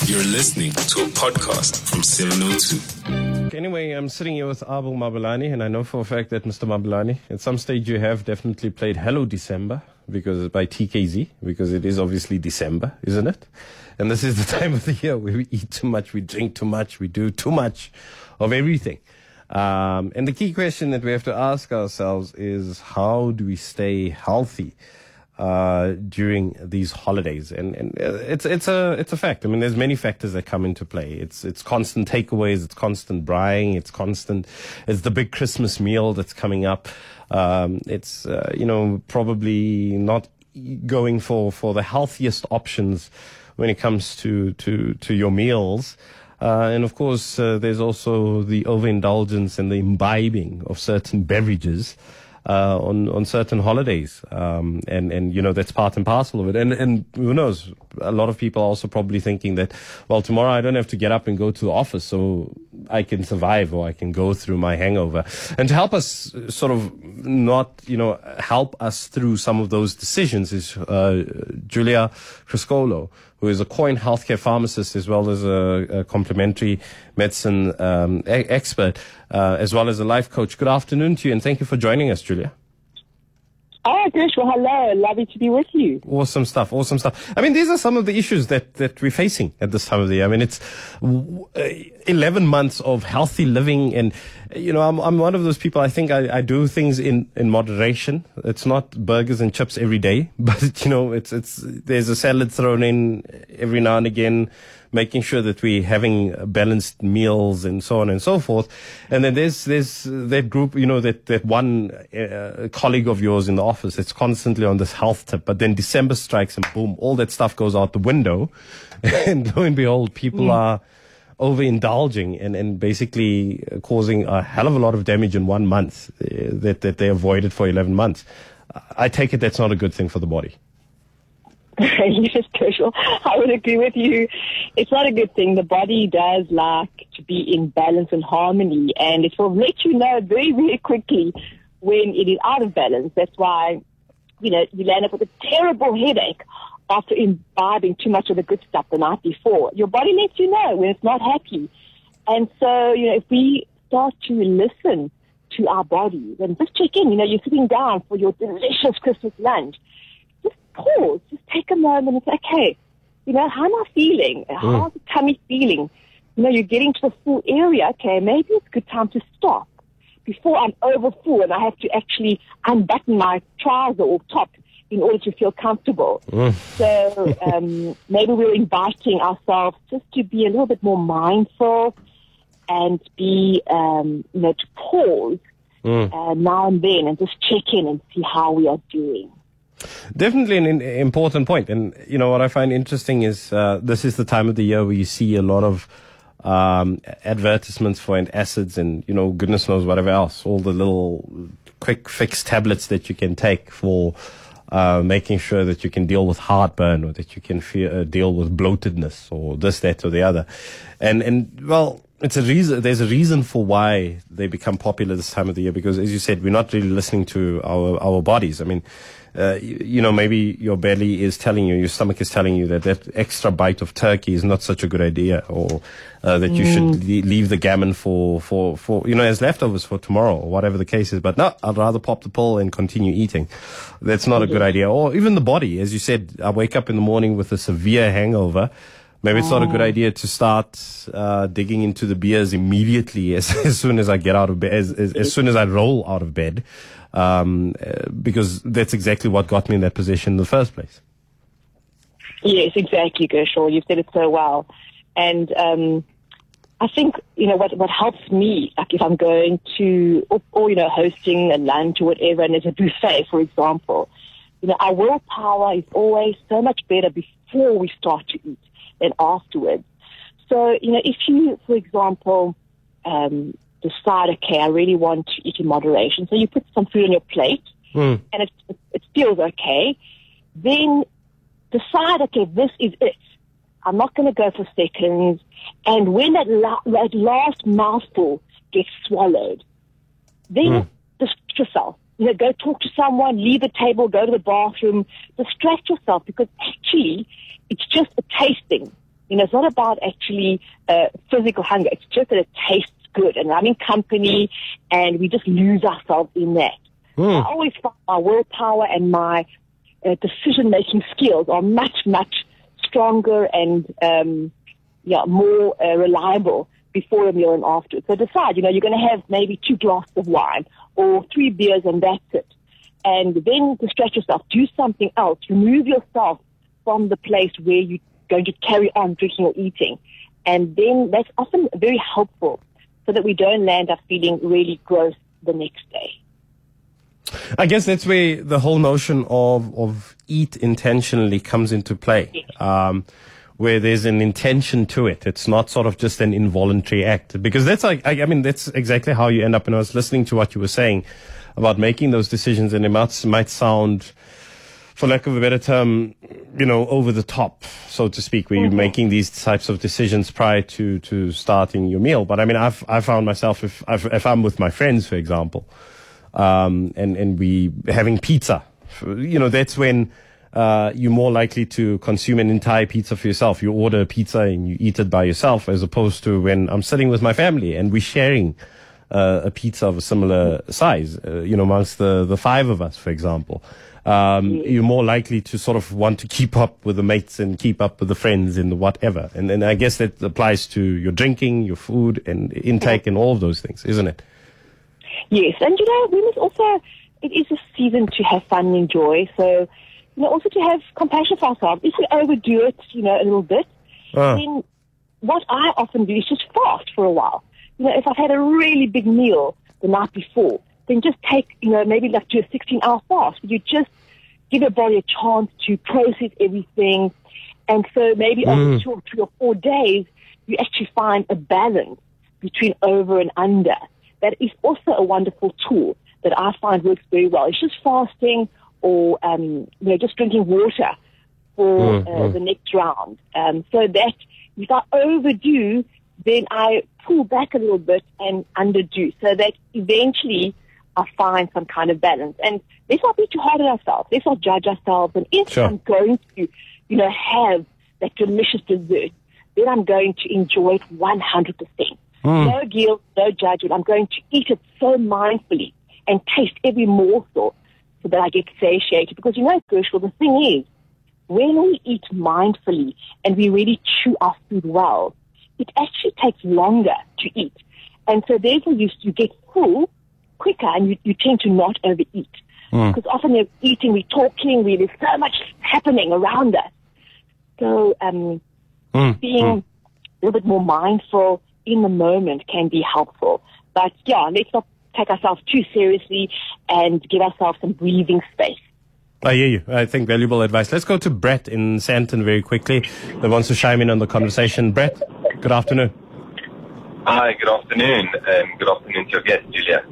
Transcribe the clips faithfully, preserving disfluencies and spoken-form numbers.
You're listening to a podcast from seven oh two. Anyway, I'm sitting here with Abel Mabulani, and I know for a fact that Mister Mabulani, at some stage you have definitely played Hello December because by T K Z, because it is obviously December, isn't it? And this is the time of the year where we eat too much, we drink too much, we do too much of everything. Um, and the key question that we have to ask ourselves is, how do we stay healthy uh during these holidays? And and it's it's a it's a fact. I mean, there's many factors that come into play. It's it's constant takeaways, it's constant buying, it's constant it's the big Christmas meal that's coming up. Um it's uh, you know, probably not going for for the healthiest options when it comes to to to your meals. Uh, and of course, uh, there's also the overindulgence and the imbibing of certain beverages uh, on on certain holidays, um, and and you know, that's part and parcel of it. And and who knows? A lot of people are also probably thinking that, well, tomorrow I don't have to get up and go to the office, so I can survive, or I can go through my hangover. And to help us sort of not, you know, help us through some of those decisions is uh, Julia Criscolo, who is a Coin healthcare pharmacist as well as a, a complementary medicine um, e- expert, uh, as well as a life coach. Good afternoon to you, and thank you for joining us, Julia. Oh, gosh, well, hello. Lovely to be with you. Awesome stuff, awesome stuff. I mean, these are some of the issues that, that we're facing at this time of the year. I mean, it's eleven months of healthy living, and, you know, I'm, I'm one of those people, I think I, I do things in, in moderation. It's not burgers and chips every day, but, you know, it's, it's, there's a salad thrown in every now and again, making sure that we're having balanced meals and so on and so forth. And then there's, there's that group, you know, that, that one uh, colleague of yours in the office that's constantly on this health tip, but then December strikes and boom, all that stuff goes out the window. And lo and behold, people mm. are overindulging and, and basically causing a hell of a lot of damage in one month uh, that, that they avoided for eleven months. I take it that's not a good thing for the body. Yes, Kershal, I would agree with you. It's not a good thing. The body does like to be in balance and harmony, and it will let you know very, very quickly when it is out of balance. That's why, you know, you land up with a terrible headache after imbibing too much of the good stuff the night before. Your body lets you know when it's not happy. And so, you know, if we start to listen to our bodies and just check in, you know, you're sitting down for your delicious Christmas lunch, just pause, just take a moment and say, okay, you know, how am I feeling? How's the tummy feeling? You know, you're getting to the full area. Okay, maybe it's a good time to stop before I'm over full and I have to actually unbutton my trouser or top in order to feel comfortable. Mm. So um, maybe we're inviting ourselves just to be a little bit more mindful and be, um, you know, to pause mm. uh, now and then and just check in and see how we are doing. Definitely an important point. And, you know, what I find interesting is uh, this is the time of the year where you see a lot of um, advertisements for antacids and, you know, goodness knows whatever else, all the little quick fix tablets that you can take for uh, making sure that you can deal with heartburn or that you can feel, uh, deal with bloatedness or this, that, or the other. And, and well, it's a reason, there's a reason for why they become popular this time of the year, because, as you said, we're not really listening to our, our bodies. I mean, Uh, you, you know, maybe your belly is telling you, your stomach is telling you that that extra bite of turkey is not such a good idea, or uh, that you mm. should le- leave the gammon for, for, for, you know, as leftovers for tomorrow, or whatever the case is. But no, I'd rather pop the pill and continue eating. That's not a good idea. Or even the body, as you said, I wake up in the morning with a severe hangover. Maybe it's not a good idea to start uh, digging into the beers immediately as, as soon as I get out of bed, as, as, as soon as I roll out of bed. Um, uh, because that's exactly what got me in that position in the first place. Yes, exactly, Gershal. You've said it so well. And um, I think, you know, what what helps me, like if I'm going to, or, or, you know, hosting a lunch or whatever, and there's a buffet, for example, you know, our willpower is always so much better before we start to eat than afterwards. So, you know, if you, for example, um, decide, okay, I really want to eat in moderation. So you put some food on your plate, mm. and it, it, it feels okay. Then decide, okay, this is it. I'm not going to go for seconds. And when that, la- that last mouthful gets swallowed, then mm. distract yourself. You know, go talk to someone, leave the table, go to the bathroom, distract yourself, because actually it's just a tasting. You know, it's not about actually uh, physical hunger. It's just that it tastes good, and I'm in company, and we just lose ourselves in that. Mm. I always find my willpower and my uh, decision-making skills are much, much stronger and um, yeah, more uh, reliable before a meal and after. So decide, you know, you're going to have maybe two glasses of wine or three beers, and that's it. And then distract yourself. Do something else. Remove yourself from the place where you're going to carry on drinking or eating. And then that's often very helpful so that we don't land up feeling really gross the next day. I guess that's where the whole notion of, of eat intentionally comes into play, um, where there's an intention to it. It's not sort of just an involuntary act, because that's like, I, I mean, that's exactly how you end up. And I was listening to what you were saying about making those decisions, and it might, might sound, for lack of a better term, you know, over the top, so to speak, where mm-hmm. you're making these types of decisions prior to, to starting your meal. But I mean, I've, I found myself, if, if I'm with my friends, for example, um, and, and we having pizza, you know, that's when, uh, you're more likely to consume an entire pizza for yourself. You order a pizza and you eat it by yourself, as opposed to when I'm sitting with my family and we're sharing uh, a pizza of a similar size, uh, you know, amongst the, the five of us, for example. Um, you're more likely to sort of want to keep up with the mates and keep up with the friends and the whatever. And, and I guess that applies to your drinking, your food and intake and all of those things, isn't it? Yes. And, you know, we must also, it is a season to have fun and enjoy. So, you know, also to have compassion for ourselves. If we overdo it, you know, a little bit, uh. then what I often do is just fast for a while. You know, if I've had a really big meal the night before, then just take, you know, maybe like do a sixteen-hour fast. You just give your body a chance to process everything. And so maybe mm. over two or three or four days, you actually find a balance between over and under. That is also a wonderful tool that I find works very well. It's just fasting or, um, you know, just drinking water for mm, uh, mm. the next round. Um, so that if I overdo, then I pull back a little bit and underdo, so that eventually I find some kind of balance. And let's not be too hard on ourselves. Let's not judge ourselves. And if sure. I'm going to, you know, have that delicious dessert, then I'm going to enjoy it one hundred percent. Mm. No guilt, no judgment. I'm going to eat it so mindfully and taste every morsel so that I get satiated. Because, you know, Gershwell, the thing is, when we eat mindfully and we really chew our food well, it actually takes longer to eat. And so therefore you, you get full quicker, and you, you tend to not overeat. Mm. Because often you're eating, we're talking, we, there's so much happening around us. So um, mm. being mm. a little bit more mindful in the moment can be helpful. But yeah, let's not take ourselves too seriously and give ourselves some breathing space. I hear you. I think valuable advice. Let's go to Brett in Sandton very quickly that wants to chime in on the conversation. Brett, good afternoon. Hi, good afternoon, and good afternoon to your guest, Julia.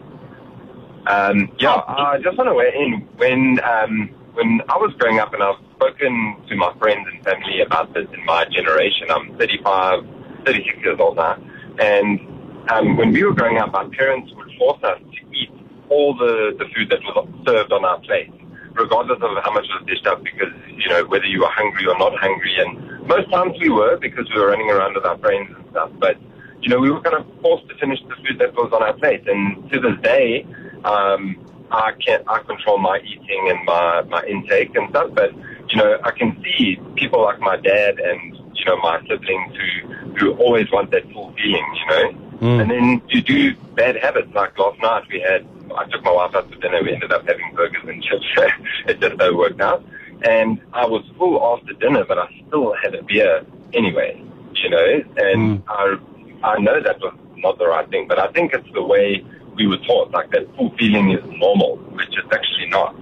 Um, yeah, I just want to weigh in. When um, when I was growing up, and I've spoken to my friends and family about this in my generation, I'm thirty-five, thirty-six years old now, and um, when we were growing up, our parents would force us to eat all the, the food that was served on our plate, regardless of how much was dished up, because, you know, whether you were hungry or not hungry, and most times we were, because we were running around with our friends and stuff, but, you know, we were kind of forced to finish the food that was on our plate, and to this day, um, I can't, I control my eating and my, my intake and stuff, but, you know, I can see people like my dad and, you know, my siblings who, who always want that full feeling, you know, mm. and then you do bad habits, like last night we had, I took my wife out to dinner, we ended up having burgers and chips, it just so worked out, and I was full after dinner, but I still had a beer anyway, you know, and mm. I, I know that was not the right thing, but I think it's the way we were taught, like that full feeling is normal, which is actually not.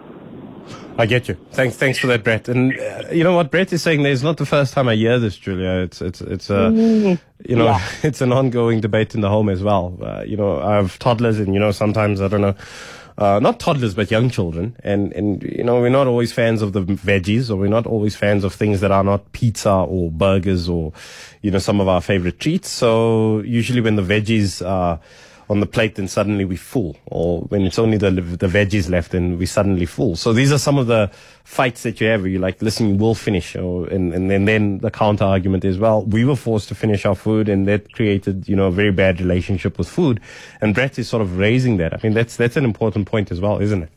I get you. Thanks, thanks for that, Brett. And uh, you know what Brett is saying there is not the first time I hear this, Julia. It's it's it's a uh, you know yeah. it's an ongoing debate in the home as well. Uh, you know, I have toddlers, and you know sometimes I don't know, uh, not toddlers but young children, and and you know we're not always fans of the veggies, or we're not always fans of things that are not pizza or burgers or you know some of our favorite treats. So usually when the veggies are on the plate, then suddenly we're full. Or when it's only the the veggies left, then we're suddenly full. So these are some of the fights that you have where you're like, listen, we'll finish. Or, and, and, and then the counter argument is, well, we were forced to finish our food, and that created, you know, a very bad relationship with food. And Brett is sort of raising that. I mean, that's that's an important point as well, isn't it?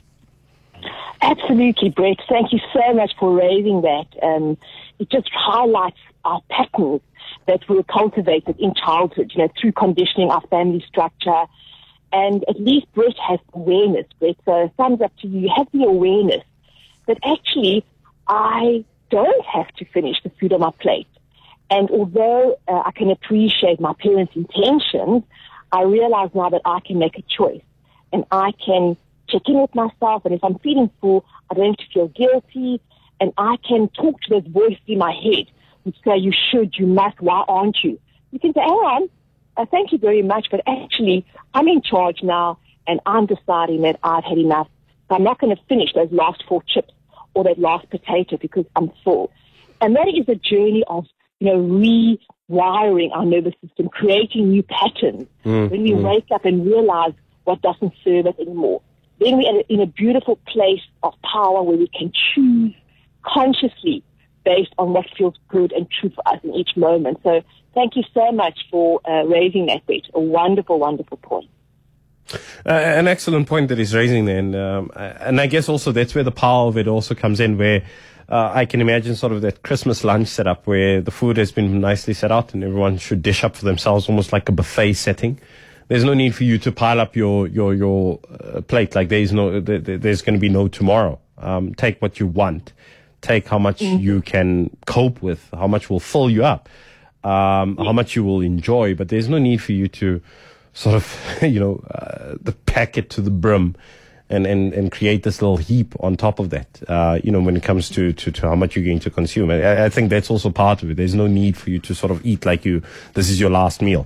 Absolutely, Brett. Thank you so much for raising that. Um, it just highlights our patterns that were cultivated in childhood, you know, through conditioning, our family structure. And at least Brett has awareness, Brett. So thumbs up to you. You have the awareness that actually I don't have to finish the food on my plate. And although uh, I can appreciate my parents' intentions, I realize now that I can make a choice. And I can check in with myself. And if I'm feeling full, I don't have to feel guilty. And I can talk to those voices in my head which say, you should, you must, why aren't you? You can say, hang on, uh, thank you very much, but actually, I'm in charge now, and I'm deciding that I've had enough. So I'm not going to finish those last four chips or that last potato because I'm full. And that is a journey of, you know, rewiring our nervous system, creating new patterns. Mm, when we mm. wake up and realize what doesn't serve us anymore, then we're in a beautiful place of power where we can choose consciously based on what feels good and true for us in each moment. So thank you so much for uh, raising that, Brett. A wonderful, wonderful point. Uh, an excellent point that he's raising there. And, um, and I guess also that's where the power of it also comes in, where uh, I can imagine sort of that Christmas lunch setup where the food has been nicely set out and everyone should dish up for themselves, almost like a buffet setting. There's no need for you to pile up your, your, your uh, plate. Like there's no, there, there's going to be no tomorrow. Um, take what you want. Take how much mm-hmm. you can cope with, how much will fill you up, um, yeah. how much you will enjoy. But there's no need for you to sort of, you know, uh, the pack it to the brim and, and, and create this little heap on top of that, uh, you know, when it comes to, to, to how much you're going to consume. I, I think that's also part of it. There's no need for you to sort of eat like you, this is your last meal.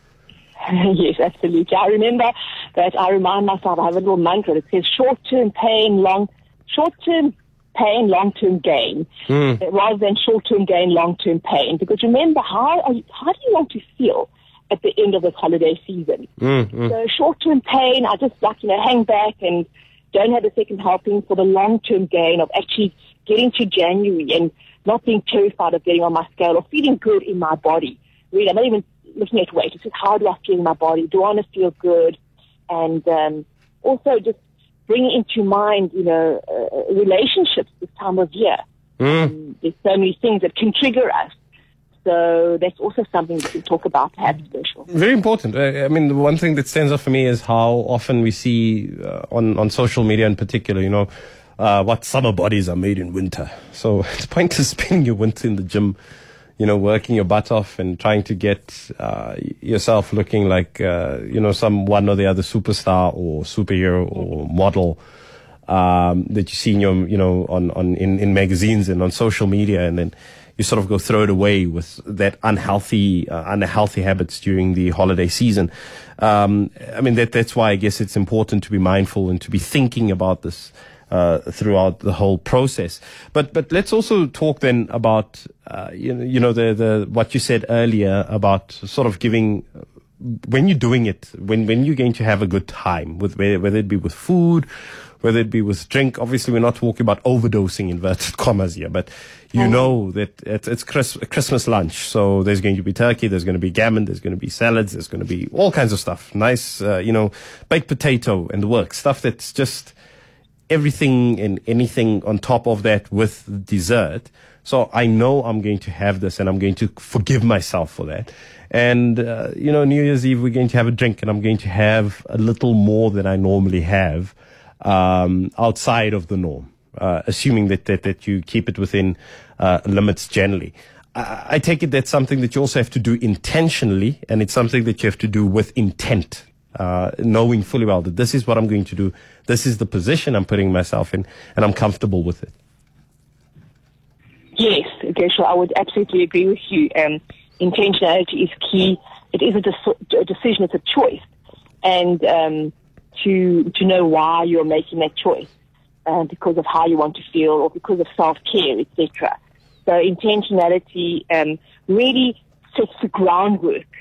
Yes, absolutely. I remember that I remind myself, I have a little mantra that says short-term pain, long, short-term pain, long-term gain, mm. rather than short-term gain, long-term pain. Because remember, how are you, how do you want to feel at the end of this holiday season? Mm, mm. So short-term pain, I just like, you know, hang back and don't have a second helping for the long-term gain of actually getting to January and not being terrified of getting on my scale or feeling good in my body. Really, I'm not even looking at weight. It's just, how do I feel in my body? Do I want to feel good? And um, also just bringing into mind, you know, uh, relationships this time of year. Mm. Um, there's so many things that can trigger us. So that's also something we can talk about, perhaps, special. Very important. I mean, the one thing that stands out for me is how often we see uh, on, on social media in particular, you know, uh, what summer bodies are made in winter. So it's pointless spending your winter in the gym, you know, working your butt off and trying to get uh, yourself looking like, uh, you know, some one or the other superstar or superhero or model um, that you see in your, you know, on, on in, in magazines and on social media, and then you sort of go throw it away with that unhealthy, uh, unhealthy habits during the holiday season. Um, I mean, that that's why I guess it's important to be mindful and to be thinking about this Uh, throughout the whole process. But but let's also talk then about uh, you know you know the the what you said earlier about sort of giving, when you're doing it, when when you're going to have a good time with, whether it be with food, whether it be with drink. Obviously, we're not talking about overdosing, inverted commas here, but you mm. know that it's, it's Chris, Christmas lunch, so there's going to be turkey, there's going to be gammon, there's going to be salads, there's going to be all kinds of stuff, nice uh, you know baked potato and the work, stuff that's just everything and anything on top of that with dessert. So I know I'm going to have this and I'm going to forgive myself for that. And, uh, you know, New Year's Eve, we're going to have a drink and I'm going to have a little more than I normally have, um, outside of the norm, uh, assuming that, that, that you keep it within, uh, limits generally. I, I take it that's something that you also have to do intentionally, and it's something that you have to do with intent. Uh, knowing fully well that this is what I'm going to do, this is the position I'm putting myself in, and I'm comfortable with it. Yes, Gershel, I would absolutely agree with you. Um, intentionality is key. It is a, de- a decision, it's a choice. And um, to to know why you're making that choice, uh, because of how you want to feel or because of self-care, et cetera. So intentionality um, really sets the groundwork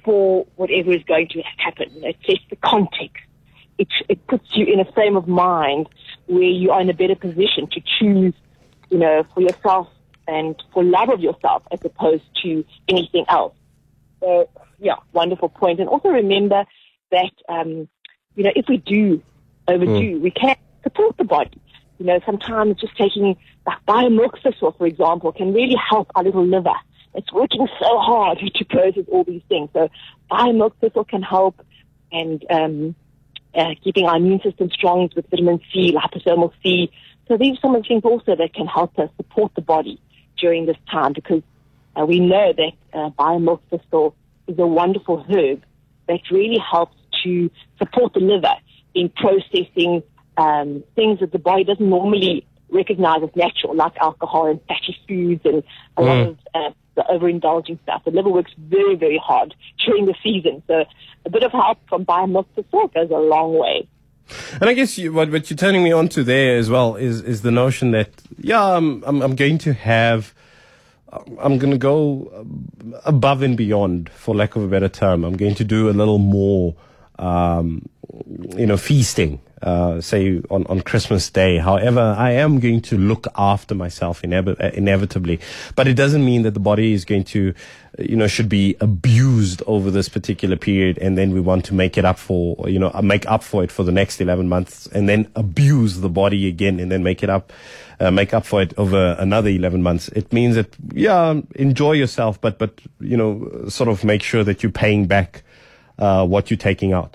for whatever is going to happen. You know, it sets the context. It, it puts you in a frame of mind where you are in a better position to choose, you know, for yourself and for love of yourself as opposed to anything else. So, yeah, wonderful point. And also remember that, um, you know, if we do overdo, mm. we can support the body. You know, sometimes just taking like bio-milk thistle, for example, can really help our little liver. It's working so hard to process all these things. So bio-milk thistle can help, and um, uh, keeping our immune system strong with vitamin C, liposomal C. So these are some of the things also that can help us support the body during this time, because uh, we know that uh, bio-milk thistle is a wonderful herb that really helps to support the liver in processing um, things that the body doesn't normally recognize as natural, like alcohol and fatty foods and a mm. lot of uh, the overindulging stuff. The liver works very, very hard during the season. So a bit of help from bio-milk thistle goes a long way. And I guess you, what, what you're turning me on to there as well is, is the notion that, yeah, I'm, I'm, I'm going to have, I'm going to go above and beyond, for lack of a better term. I'm going to do a little more, um, you know, feasting, uh, say on, on Christmas Day. However, I am going to look after myself inev- inevitably, but it doesn't mean that the body is going to, you know, should be abused over this particular period, and then we want to make it up for, you know, make up for it for the next eleven months, and then abuse the body again, and then make it up, uh, make up for it over another eleven months. It means that, yeah, enjoy yourself, but, but, you know, sort of make sure that you're paying back, uh, what you're taking out.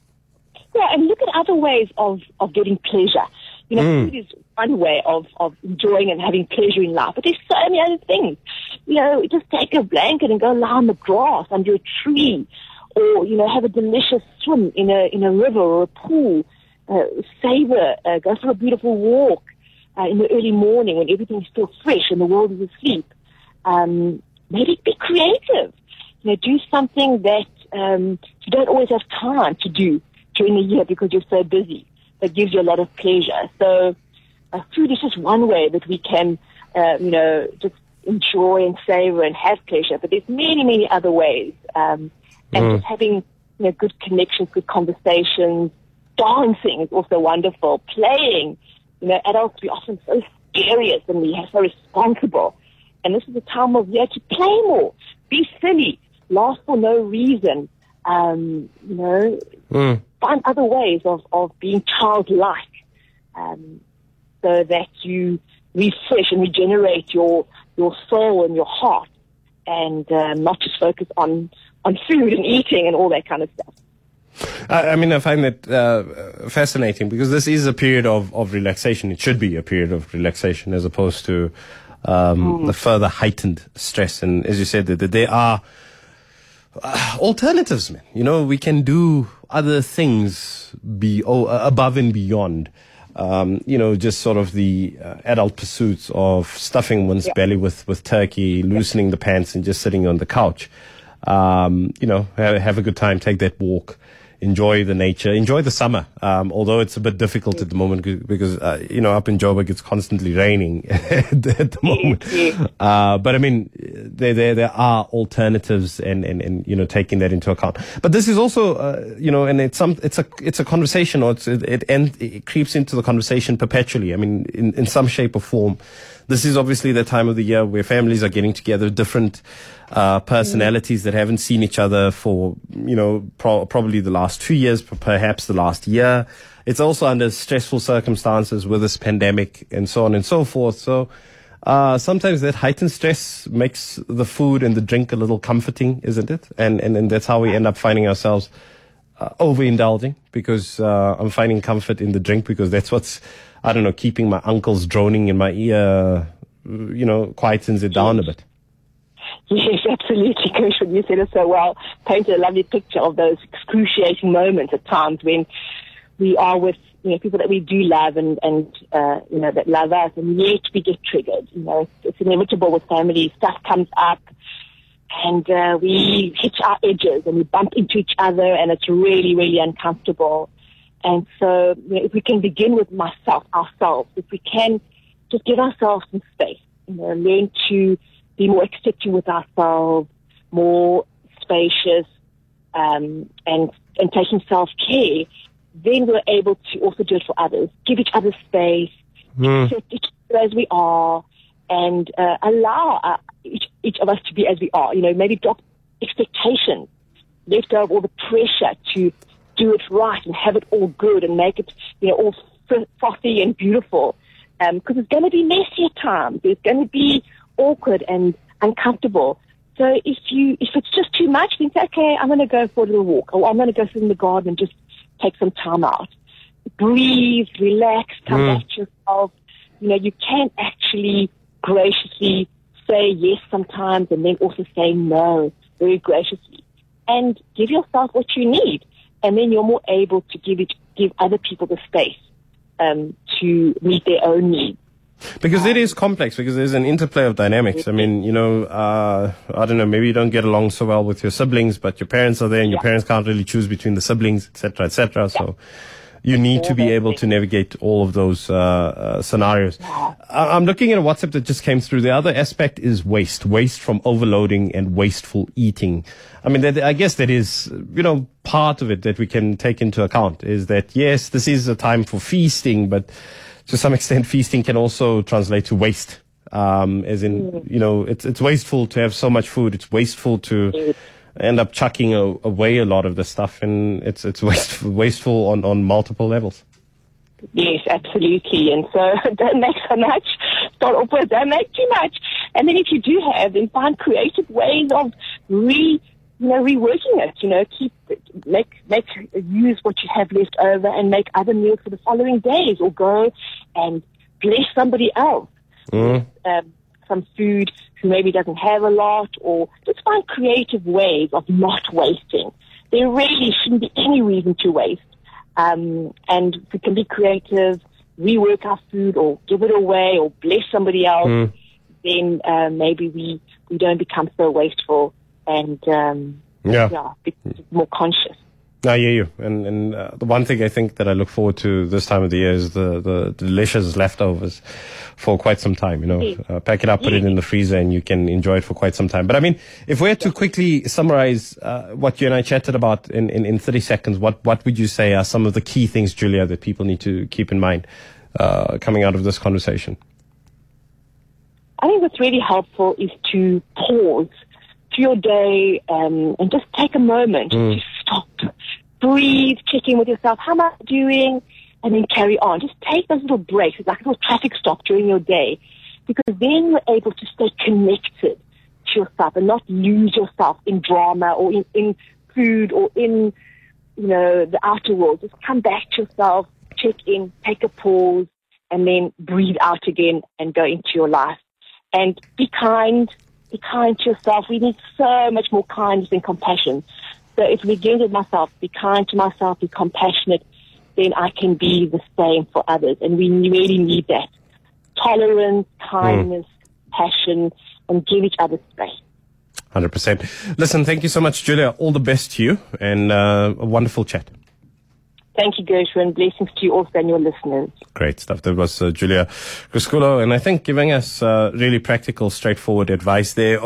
Yeah, and look at other ways of, of getting pleasure. You know, Mm. food is one way of, of enjoying and having pleasure in life, but there's so many other things. You know, just take a blanket and go lie on the grass under a tree, or, you know, have a delicious swim in a in a river or a pool, uh, savor, uh, go for a beautiful walk uh, in the early morning when everything's still fresh and the world is asleep. Um, maybe be creative. You know, do something that um, you don't always have time to do during the year because you're so busy. That gives you a lot of pleasure. So uh, food is just one way that we can, uh, you know, just enjoy and savor and have pleasure. But there's many, many other ways. Um, and Mm. just having, you know, good connections, good conversations. Dancing is also wonderful. Playing. You know, adults, we're often so serious and we are so responsible. And this is a time of year to play more. Be silly. Laugh for no reason. Um, you know, Mm. find other ways of, of being childlike, um, so that you refresh and regenerate your your soul and your heart, and um, not just focus on, on food and eating and all that kind of stuff. I, I mean, I find that uh, fascinating, because this is a period of, of relaxation. It should be a period of relaxation as opposed to um, mm. the further heightened stress. And as you said, that, that there are uh, alternatives, man. You know, we can do other things be oh, above and beyond, um, you know, just sort of the uh, adult pursuits of stuffing one's yeah. belly with, with turkey, loosening yeah. the pants and just sitting on the couch. Um, you know, have, have a good time, take that walk, enjoy the nature, enjoy the summer. Um, although it's a bit difficult at the moment because, uh, you know, up in Joburg, it's constantly raining at the moment. Uh, but I mean, there, there, there are alternatives and, and, and, you know, taking that into account. But this is also, uh, you know, and it's some, it's a, it's a conversation, or it's, it, it, end, it creeps into the conversation perpetually. I mean, in, in some shape or form. This is obviously the time of the year where families are getting together, different uh, personalities that haven't seen each other for, you know, pro- probably the last two years, perhaps the last year. It's also under stressful circumstances with this pandemic and so on and so forth. So uh, sometimes that heightened stress makes the food and the drink a little comforting, isn't it? And and, and that's how we end up finding ourselves uh, overindulging, because uh, I'm finding comfort in the drink because that's what's, I don't know, keeping my uncles droning in my ear, you know, quietens it down a bit. Yes, absolutely, Gershwin. You said it so well. Painted a lovely picture of those excruciating moments at times when we are with, you know, people that we do love and, and uh, you know, that love us, and yet we get triggered. You know, it's, it's inevitable with family. Stuff comes up, and uh, we hit our edges, and we bump into each other, and it's really, really uncomfortable. And so, you know, if we can begin with myself, ourselves, if we can just give ourselves some space, you know, learn to be more accepting with ourselves, more spacious, um, and and taking self-care, then we're able to also do it for others. Give each other space, Mm. accept each other as we are, and uh, allow uh, each, each of us to be as we are. You know, maybe drop expectations, let go of all the pressure to do it right and have it all good and make it, you know, all frothy and beautiful. Because um, it's going to be messy at times. It's going to be awkward and uncomfortable. So if you if it's just too much, then say, okay, I'm going to go for a little walk, or I'm going to go sit in the garden and just take some time out. Breathe, relax, come Mm. back to yourself. You know, you can actually graciously say yes sometimes and then also say no very graciously. And give yourself what you need. And then you're more able to give it, give other people the space um, to meet their own needs. Because it is complex, because there's an interplay of dynamics. I mean, you know, uh, I don't know, maybe you don't get along so well with your siblings, but your parents are there and your Yeah. parents can't really choose between the siblings, et cetera, et cetera. So you need to be able to navigate all of those uh, uh, scenarios. I- I'm looking at a WhatsApp that just came through. The other aspect is waste, waste from overloading and wasteful eating. I mean, that, I guess that is, you know, part of it that we can take into account is that, yes, this is a time for feasting, but to some extent, feasting can also translate to waste. Um, as in, you know, it's it's wasteful to have so much food. It's wasteful to end up chucking a, away a lot of the stuff, and it's it's wasteful, wasteful on, on multiple levels. Yes, absolutely. And so don't make so much. Start off with don't make too much. And then if you do have, then find creative ways of re, you know, reworking it. You know, keep make make use what you have left over and make other meals for the following days, or go and bless somebody else Mm. with um, some food who maybe doesn't have a lot, or just find creative ways of not wasting. There really shouldn't be any reason to waste. Um, and if we can be creative, rework our food or give it away or bless somebody else, Mm. then uh, maybe we, we don't become so wasteful and um, Yeah. yeah, be more conscious. I hear you. And, and uh, the one thing I think that I look forward to this time of the year is the, the delicious leftovers for quite some time, you know. Yes. Uh, pack it up, put it in the freezer, and you can enjoy it for quite some time. But I mean, if we had to quickly summarize uh, what you and I chatted about in, in, in thirty seconds, what, what would you say are some of the key things, Julia, that people need to keep in mind uh, coming out of this conversation? I think what's really helpful is to pause to your day um, and just take a moment Mm. to stop, breathe, check in with yourself. How am I doing? And then carry on. Just take those little breaks. It's like a little traffic stop during your day, because then you're able to stay connected to yourself and not lose yourself in drama or in, in food or in, you know, the outer world. Just come back to yourself, check in, take a pause, and then breathe out again and go into your life. And be kind. Be kind to yourself. We need so much more kindness and compassion. So if we begin with myself, be kind to myself, be compassionate, then I can be the same for others. And we really need that. Tolerance, kindness, mm. passion, and give each other space. one hundred percent. Listen, thank you so much, Julia. All the best to you, and uh, a wonderful chat. Thank you, Gershwin. Blessings to you also and your listeners. Great stuff. That was uh, Julia Grusculo, and I think giving us uh, really practical, straightforward advice there.